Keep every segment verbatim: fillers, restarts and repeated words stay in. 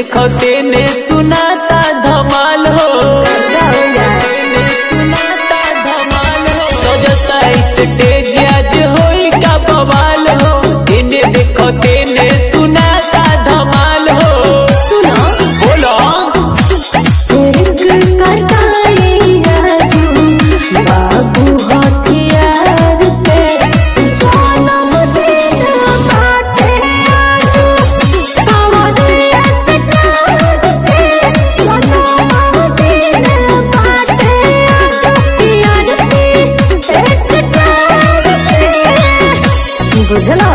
देखो तेने सुनाता धमाल हो, तेने सुनाता धमाल हो। सजता स्टेज आज होई का बवाल हो, तेने देखो तेने सुनाता धमाल हो। बोलो बाबू हथियार से जन्म दिन बाटे बुझला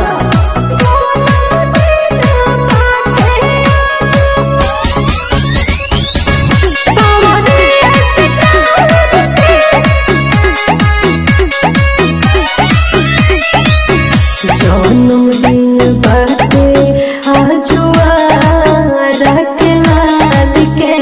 जन्मदिन बाटे आजुआ रख लाल के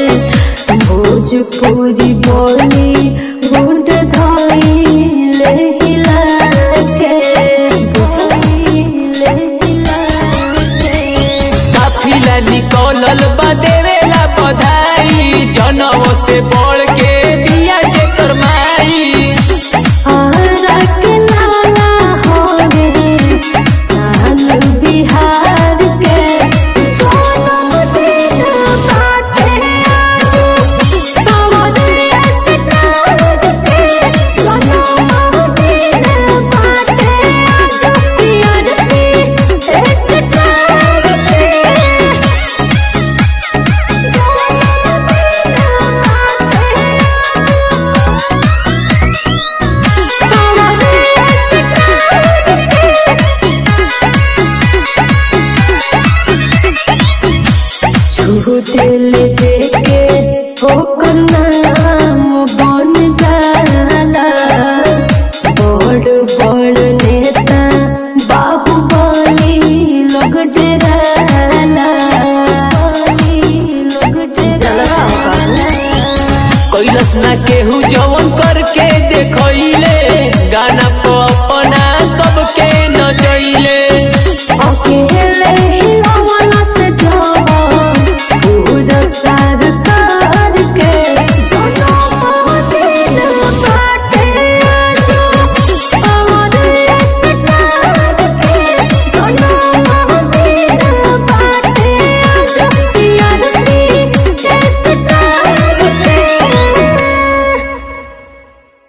भोजपुरी बोली गुड धइले हिला के बुझइले हिला के काफिला निकलल बा देवेला बधाई, जनम से बढ़ के बिया के करमाई। बिहार के जन्मदिन बाटे जन्मदिन बाटे दिल जेके ओकर नाम बन जाला, बड़ बड़ नेता बाहुबली लोग डराला, लोग डराला। कैलस ना केहू जवन करके देखइले, गाना पर अपना सबके नचइले। अकेले